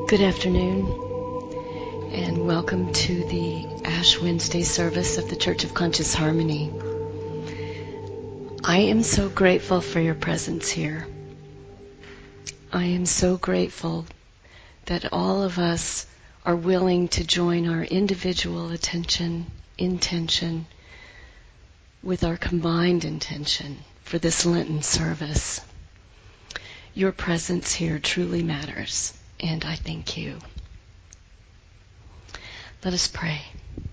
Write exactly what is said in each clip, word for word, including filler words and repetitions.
Good afternoon, and welcome to the Ash Wednesday service of the Church of Conscious Harmony. I am so grateful for your presence here. I am so grateful that all of us are willing to join our individual attention, intention, with our combined intention for this Lenten service. Your presence here truly matters, and I thank you. Let us pray.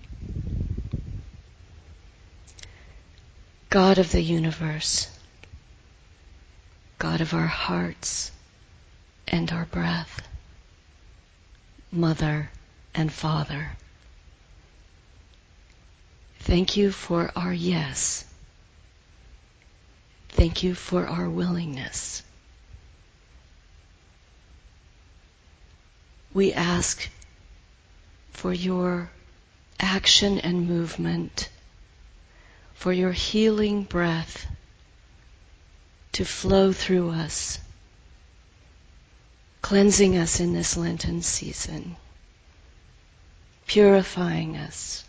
God of the universe, God of our hearts and our breath, Mother and Father, thank you for our yes. Thank you for our willingness. We ask for your action and movement, for your healing breath to flow through us, cleansing us in this Lenten season, purifying us,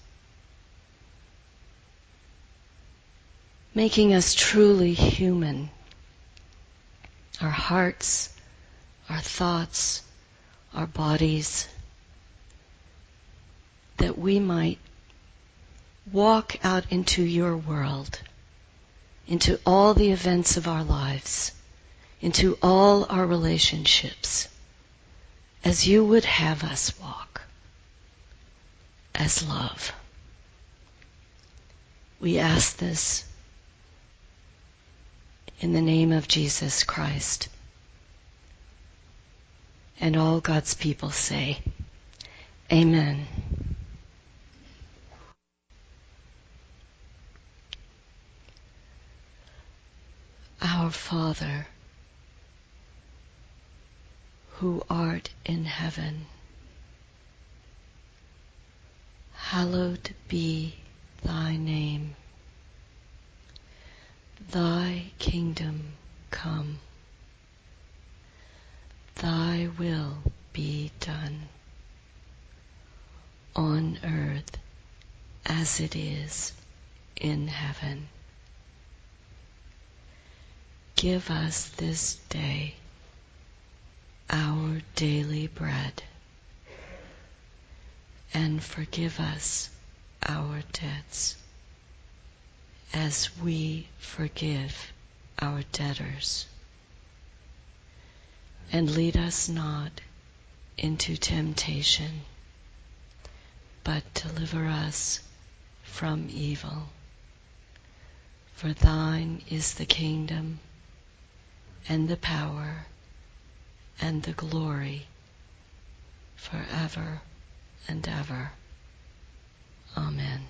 making us truly human, our hearts, our thoughts, our bodies, that we might walk out into your world, into all the events of our lives, into all our relationships, as you would have us walk, as love. We ask this in the name of Jesus Christ. And all God's people say, Amen. Our Father, who art in heaven, hallowed be thy name. Thy kingdom come. Thy will be done, on earth as it is in heaven. Give us this day our daily bread, and forgive us our debts, as we forgive our debtors. And lead us not into temptation, but deliver us from evil. For thine is the kingdom, and the power, and the glory, forever and ever. Amen.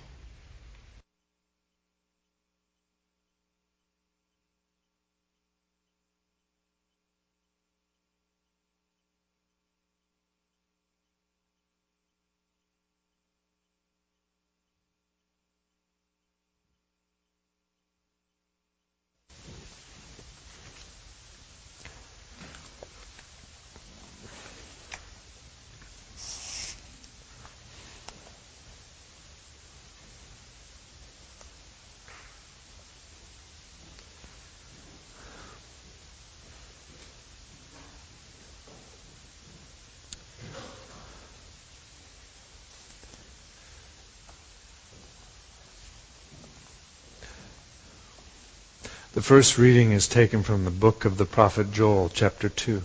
The first reading is taken from the book of the prophet Joel, chapter two.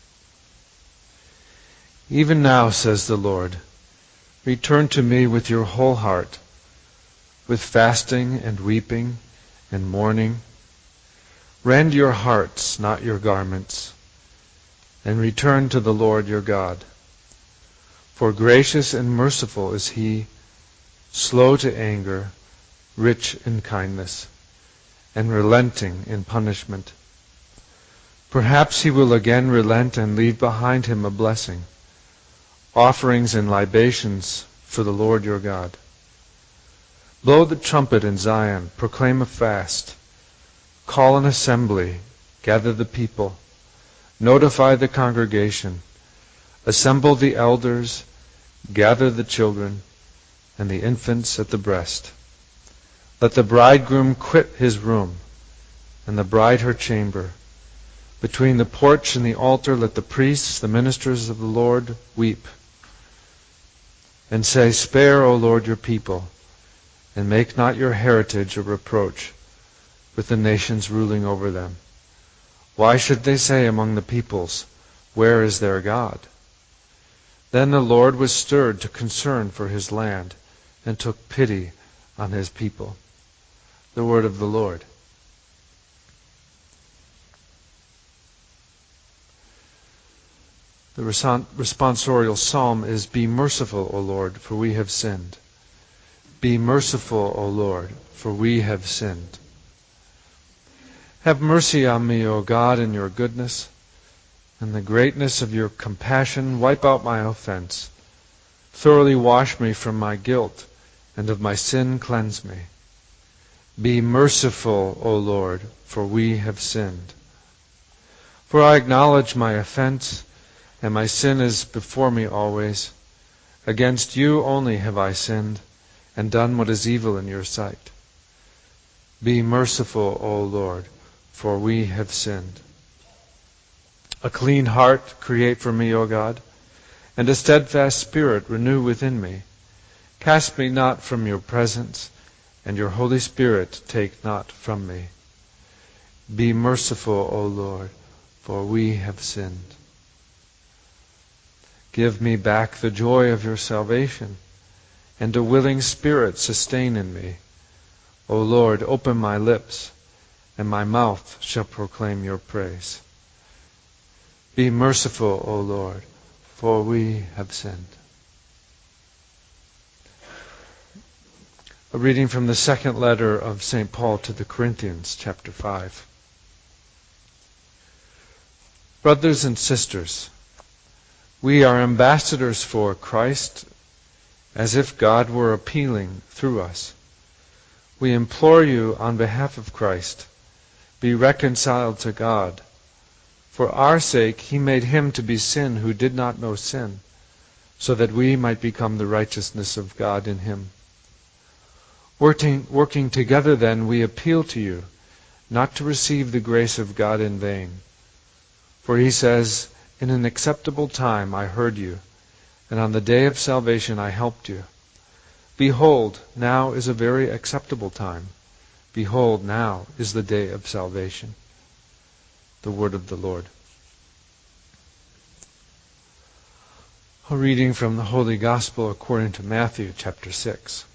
Even now, says the Lord, return to me with your whole heart, with fasting and weeping and mourning. Rend your hearts, not your garments, and return to the Lord your God. For gracious and merciful is he, slow to anger, rich in kindness, and relenting in punishment. Perhaps he will again relent and leave behind him a blessing, offerings and libations for the Lord your God. Blow the trumpet in Zion, proclaim a fast, call an assembly, gather the people, notify the congregation, Assemble the elders, gather the children, and the infants at the breast. Let the bridegroom quit his room, and the bride her chamber. Between the porch and the altar let the priests, the ministers of the Lord, weep. And say, Spare, O Lord, your people, and make not your heritage a reproach with the nations ruling over them. Why should they say among the peoples, Where is their God? Then the Lord was stirred to concern for his land, and took pity on his people. The word of the Lord. The responsorial psalm is, Be merciful, O Lord, for we have sinned. Be merciful, O Lord, for we have sinned. Have mercy on me, O God, in your goodness. In the greatness of your compassion, wipe out my offense. Thoroughly wash me from my guilt, and of my sin cleanse me. Be merciful, O Lord, for we have sinned. For I acknowledge my offense, and my sin is before me always. Against you only have I sinned, and done what is evil in your sight. Be merciful, O Lord, for we have sinned. A clean heart create for me, O God, and a steadfast spirit renew within me. Cast me not from your presence, and your Holy Spirit take not from me. Be merciful, O Lord, for we have sinned. Give me back the joy of your salvation, and a willing spirit sustain in me. O Lord, open my lips, and my mouth shall proclaim your praise. Be merciful, O Lord, for we have sinned. A reading from the second letter of Saint Paul to the Corinthians, chapter five. Brothers and sisters, we are ambassadors for Christ, as if God were appealing through us. We implore you on behalf of Christ, be reconciled to God. For our sake he made him to be sin who did not know sin, so that we might become the righteousness of God in him. Working, working together then, we appeal to you, not to receive the grace of God in vain. For he says, In an acceptable time I heard you, and on the day of salvation I helped you. Behold, now is a very acceptable time. Behold, now is the day of salvation. The word of the Lord. A reading from the Holy Gospel according to Matthew, chapter six.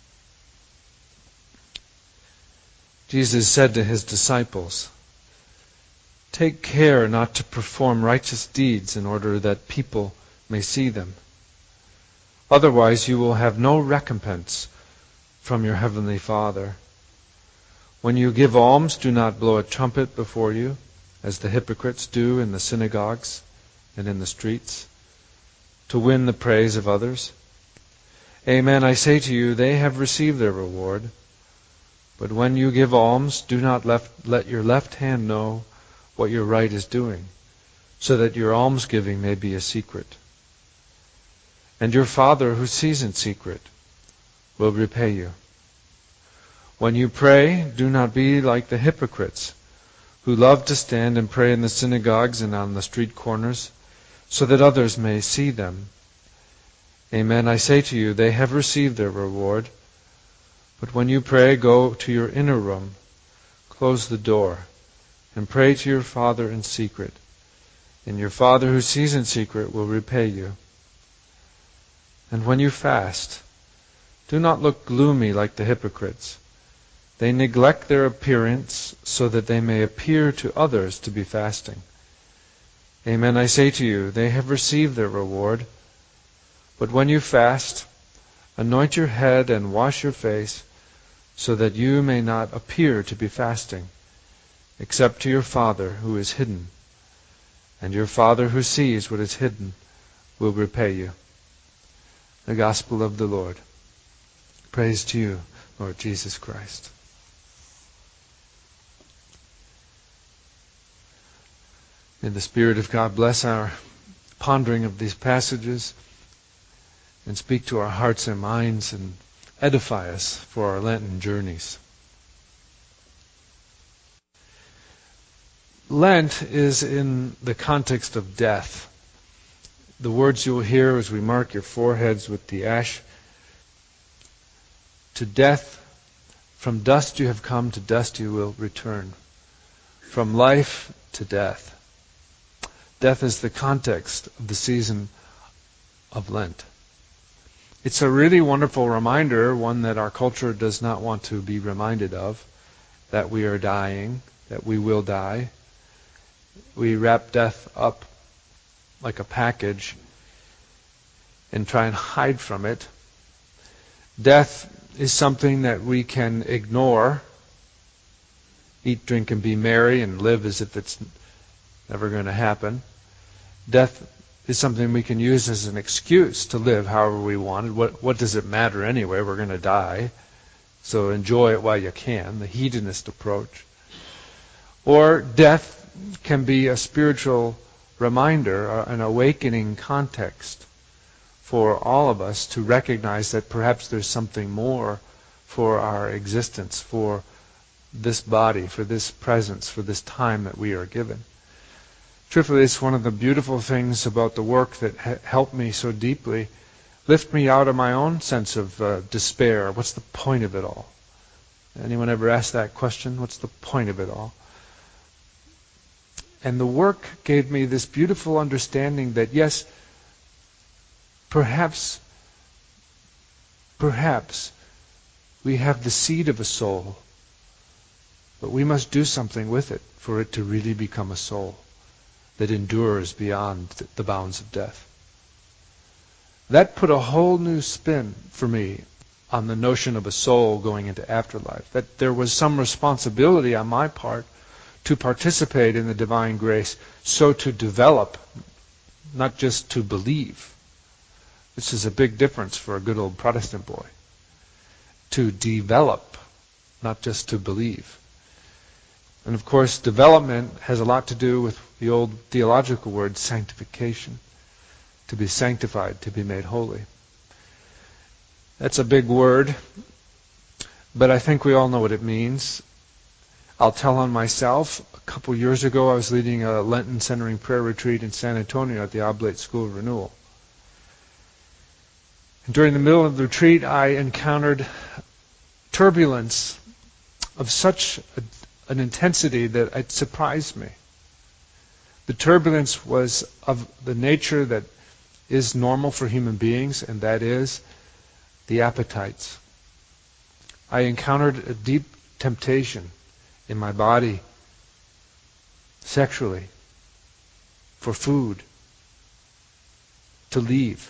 Jesus said to his disciples, Take care not to perform righteous deeds in order that people may see them. Otherwise you will have no recompense from your heavenly Father. When you give alms, do not blow a trumpet before you, as the hypocrites do in the synagogues and in the streets, to win the praise of others. Amen, I say to you, they have received their reward. But when you give alms, do not left, let your left hand know what your right is doing, so that your almsgiving may be a secret. And your Father who sees in secret will repay you. When you pray, do not be like the hypocrites, who love to stand and pray in the synagogues and on the street corners, so that others may see them. Amen, I say to you, they have received their reward. But when you pray, go to your inner room, close the door, and pray to your Father in secret. And your Father who sees in secret will repay you. And when you fast, do not look gloomy like the hypocrites. They neglect their appearance so that they may appear to others to be fasting. Amen, I say to you, they have received their reward. But when you fast, anoint your head and wash your face, so that you may not appear to be fasting, except to your Father who is hidden. And your Father who sees what is hidden will repay you. The Gospel of the Lord. Praise to you, Lord Jesus Christ. May the Spirit of God bless our pondering of these passages and speak to our hearts and minds and edify us for our Lenten journeys. Lent is in the context of death. The words you will hear as we mark your foreheads with the ash. To death, from dust you have come, to dust you will return. From life to death. Death is the context of the season of Lent. It's a really wonderful reminder, one that our culture does not want to be reminded of, that we are dying, that we will die. We wrap death up like a package and try and hide from it. Death is something that we can ignore, eat, drink, and be merry, and live as if it's never going to happen. Death is something we can use as an excuse to live however we want. What, what does it matter anyway? We're going to die. So enjoy it while you can, the hedonist approach. Or death can be a spiritual reminder, an awakening context for all of us to recognize that perhaps there's something more for our existence, for this body, for this presence, for this time that we are given. Truthfully, it's one of the beautiful things about the work that ha- helped me so deeply, lift me out of my own sense of uh, despair. What's the point of it all? Anyone ever asked that question? What's the point of it all? And the work gave me this beautiful understanding that, yes, perhaps, perhaps we have the seed of a soul, but we must do something with it for it to really become a soul that endures beyond the bounds of death. That put a whole new spin for me on the notion of a soul going into afterlife, that there was some responsibility on my part to participate in the divine grace, so to develop, not just to believe. This is a big difference for a good old Protestant boy. To develop, not just to believe. And of course, development has a lot to do with the old theological word, sanctification. To be sanctified, to be made holy. That's a big word, but I think we all know what it means. I'll tell on myself. A couple years ago, I was leading a Lenten centering prayer retreat in San Antonio at the Oblate School of Renewal. And during the middle of the retreat, I encountered turbulence of such a, an intensity that it surprised me. The turbulence was of the nature that is normal for human beings, and that is the appetites. I encountered a deep temptation in my body, sexually, for food, to leave.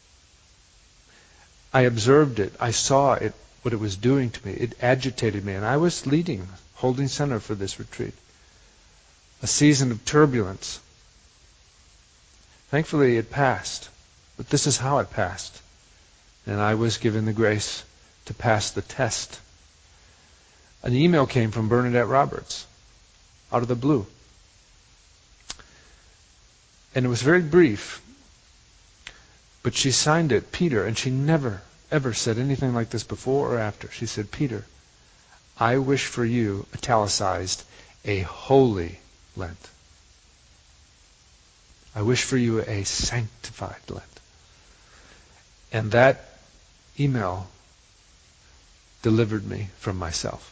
I observed it. I saw it, what it was doing to me. It agitated me, and I was leading, holding center for this retreat. A season of turbulence. Thankfully, it passed, but this is how it passed. And I was given the grace to pass the test. An email came from Bernadette Roberts, out of the blue. And it was very brief, but she signed it, Peter, and she never, ever said anything like this before or after. She said, Peter, I wish for you, italicized, a holy Lent. I wish for you a sanctified Lent. And that email delivered me from myself.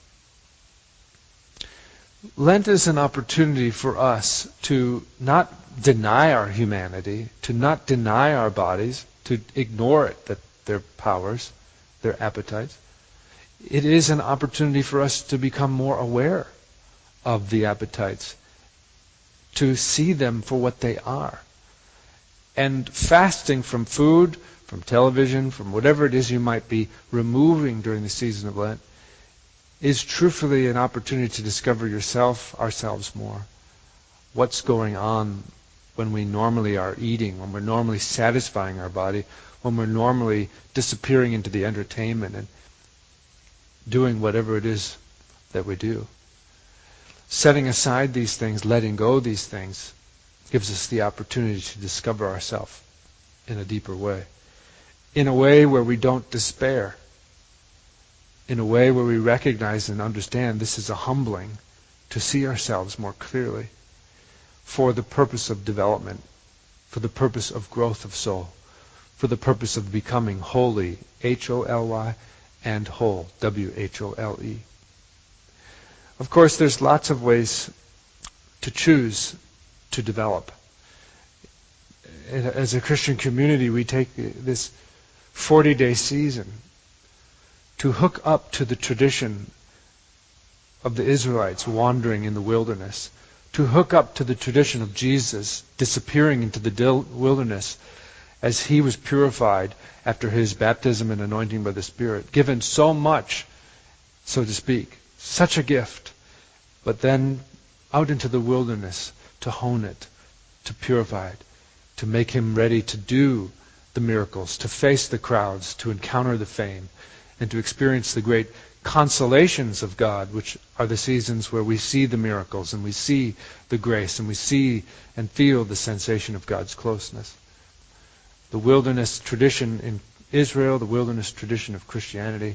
Lent is an opportunity for us to not deny our humanity, to not deny our bodies, to ignore it, that their powers, their appetites. It is an opportunity for us to become more aware of the appetites, to see them for what they are. And fasting from food, from television, from whatever it is you might be removing during the season of Lent, is truthfully an opportunity to discover yourself, ourselves more. What's going on when we normally are eating, when we're normally satisfying our body, when we're normally disappearing into the entertainment and doing whatever it is that we do. Setting aside these things, letting go of these things, gives us the opportunity to discover ourselves in a deeper way. In a way where we don't despair. In a way where we recognize and understand this is a humbling to see ourselves more clearly for the purpose of development, for the purpose of growth of soul, for the purpose of becoming holy, H O L Y, and whole, W H O L E. Of course, there's lots of ways to choose to develop. As a Christian community, we take this forty-day season to hook up to the tradition of the Israelites wandering in the wilderness, to hook up to the tradition of Jesus disappearing into the wilderness as he was purified after his baptism and anointing by the Spirit, given so much, so to speak, such a gift, but then out into the wilderness to hone it, to purify it, to make him ready to do the miracles, to face the crowds, to encounter the fame, and to experience the great consolations of God, which are the seasons where we see the miracles and we see the grace and we see and feel the sensation of God's closeness. The wilderness tradition in Israel, the wilderness tradition of Christianity,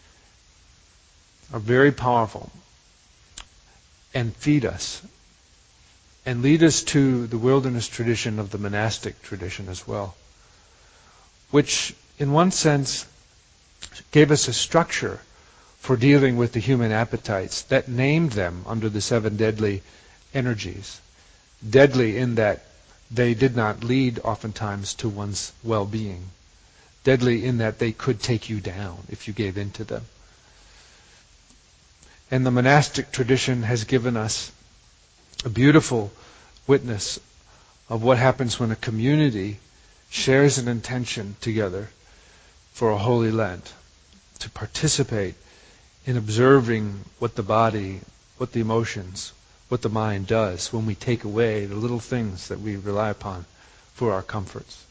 are very powerful and feed us and lead us to the wilderness tradition of the monastic tradition as well, which in one sense gave us a structure for dealing with the human appetites that named them under the seven deadly energies. Deadly in that they did not lead oftentimes to one's well-being. Deadly in that they could take you down if you gave in to them. And the monastic tradition has given us a beautiful witness of what happens when a community shares an intention together for a Holy Lent, to participate in observing what the body, what the emotions, what the mind does when we take away the little things that we rely upon for our comforts.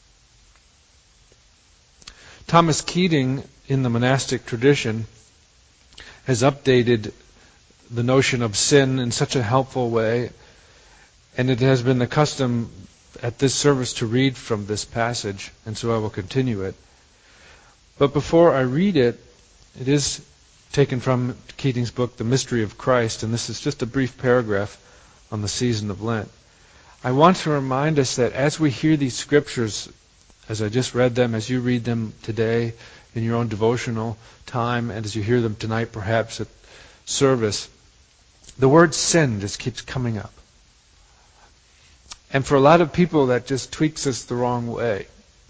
Thomas Keating, in the monastic tradition, has updated the notion of sin in such a helpful way, and it has been the custom at this service to read from this passage, and so I will continue it. But before I read it, it is taken from Keating's book, The Mystery of Christ, and this is just a brief paragraph on the season of Lent. I want to remind us that as we hear these scriptures, as I just read them, as you read them today in your own devotional time, and as you hear them tonight perhaps at service, the word sin just keeps coming up. And for a lot of people, that just tweaks us the wrong way.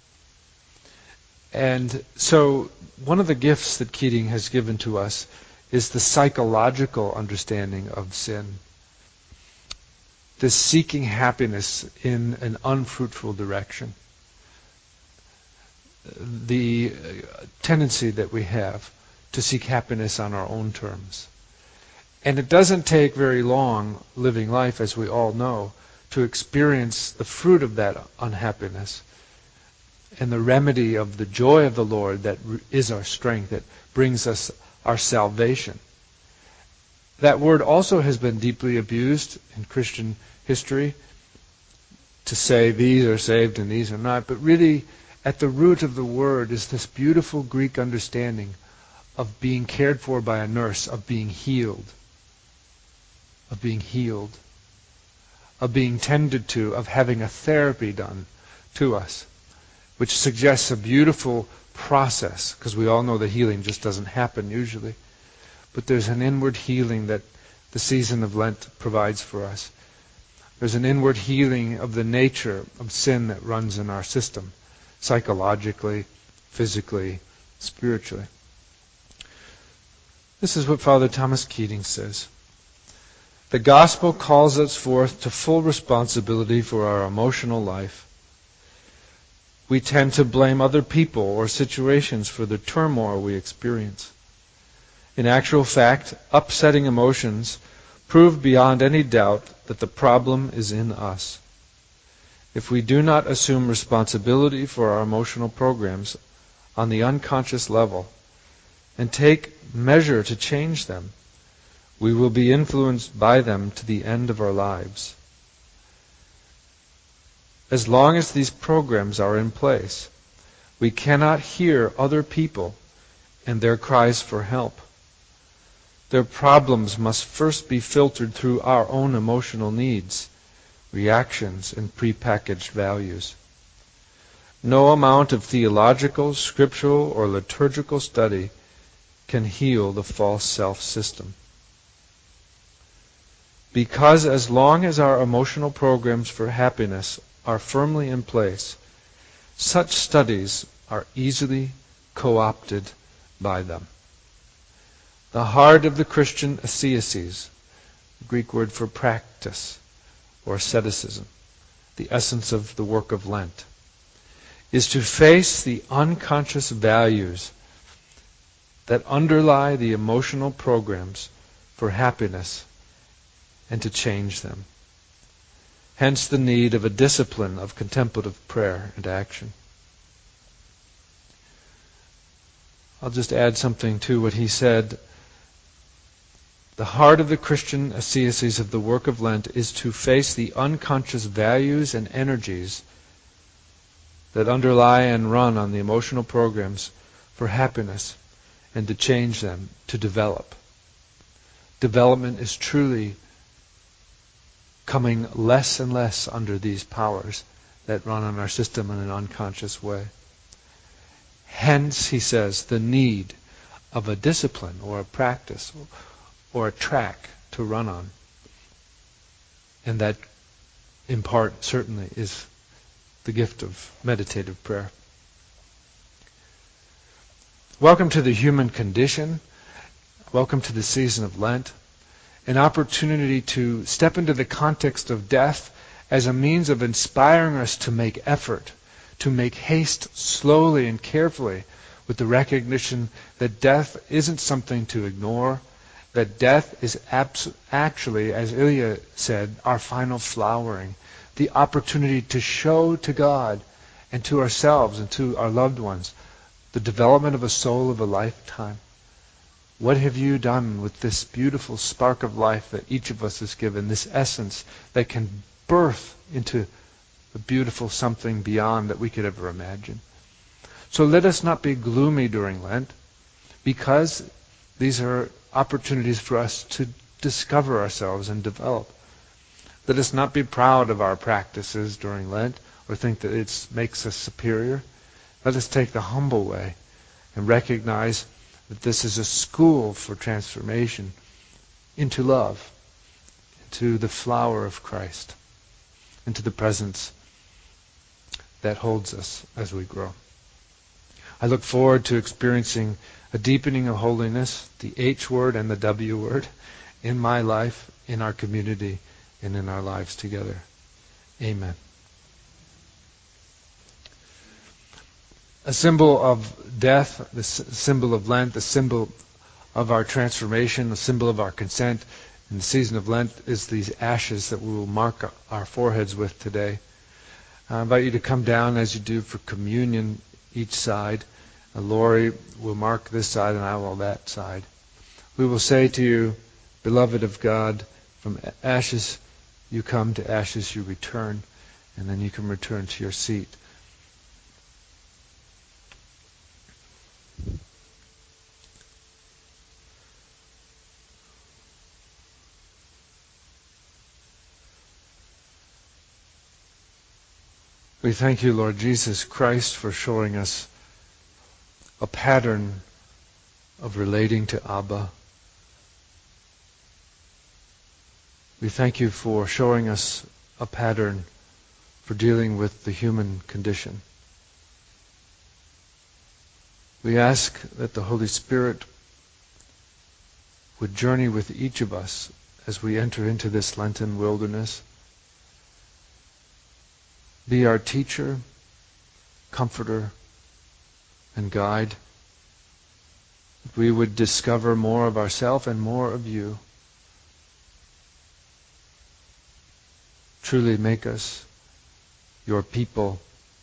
And so one of the gifts that Keating has given to us is the psychological understanding of sin. This seeking happiness in an unfruitful direction. The tendency that we have to seek happiness on our own terms. And it doesn't take very long living life, as we all know, to experience the fruit of that unhappiness and the remedy of the joy of the Lord that is our strength, that brings us our salvation. That word also has been deeply abused in Christian history to say these are saved and these are not, but really at the root of the word is this beautiful Greek understanding of being cared for by a nurse, of being healed, of being healed, of being tended to, of having a therapy done to us, which suggests a beautiful process, because we all know the healing just doesn't happen usually. But there's an inward healing that the season of Lent provides for us. There's an inward healing of the nature of sin that runs in our system, psychologically, physically, spiritually. This is what Father Thomas Keating says. The gospel calls us forth to full responsibility for our emotional life. We tend to blame other people or situations for the turmoil we experience. In actual fact, upsetting emotions prove beyond any doubt that the problem is in us. If we do not assume responsibility for our emotional programs on the unconscious level and take measure to change them, we will be influenced by them to the end of our lives. as long as these programs are in place, we cannot hear other people and their cries for help. Their problems must first be filtered through our own emotional needs, reactions, and prepackaged values. No amount of theological, scriptural, or liturgical study can heal the false self system. Because as long as our emotional programs for happiness are firmly in place, such studies are easily co-opted by them. The heart of the Christian ascesis, the Greek word for practice or asceticism, the essence of the work of Lent, is to face the unconscious values that underlie the emotional programs for happiness and to change them. Hence the need of a discipline of contemplative prayer and action. I'll just add something to what he said. The heart of the Christian ascesis of the work of Lent is to face the unconscious values and energies that underlie and run on the emotional programs for happiness and to change them, to develop. Development is truly coming less and less under these powers that run on our system in an unconscious way. Hence, he says, the need of a discipline or a practice or a track to run on. And that, in part, certainly is the gift of meditative prayer. Welcome to the human condition. Welcome to the season of Lent. An opportunity to step into the context of death as a means of inspiring us to make effort, to make haste slowly and carefully with the recognition that death isn't something to ignore, that death is abs- actually, as Ilya said, our final flowering, the opportunity to show to God and to ourselves and to our loved ones the development of a soul of a lifetime. What have you done with this beautiful spark of life that each of us is given, this essence that can birth into a beautiful something beyond that we could ever imagine? So let us not be gloomy during Lent, because these are opportunities for us to discover ourselves and develop. Let us not be proud of our practices during Lent or think that it makes us superior. Let us take the humble way and recognize that this is a school for transformation into love, into the flower of Christ, into the presence that holds us as we grow. I look forward to experiencing a deepening of holiness, the H word and the W word, in my life, in our community, and in our lives together. Amen. A symbol of death, the symbol of Lent, the symbol of our transformation, the symbol of our consent in the season of Lent is these ashes that we will mark our foreheads with today. I invite you to come down as you do for communion each side. Uh, Lori will mark this side and I will that side. We will say to you, beloved of God, from ashes you come, to ashes you return, and then you can return to your seat. We thank you, Lord Jesus Christ, for showing us a pattern of relating to Abba. We thank you for showing us a pattern for dealing with the human condition. We ask that the Holy Spirit would journey with each of us as we enter into this Lenten wilderness. Be our teacher, comforter, and guide. That we would discover more of ourselves and more of you. Truly make us your people,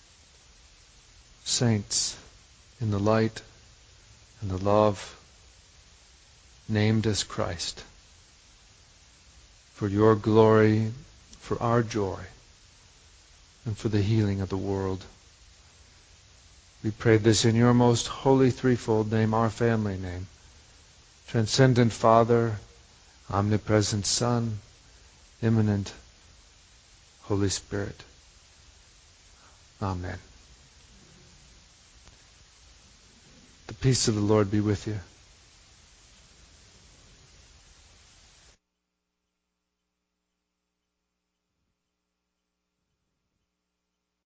saints in the light and the love, named as Christ, for your glory, for our joy, and for the healing of the world. We pray this in your most holy threefold name, our family name. Transcendent Father, omnipresent Son, immanent Holy Spirit. Amen. The peace of the Lord be with you.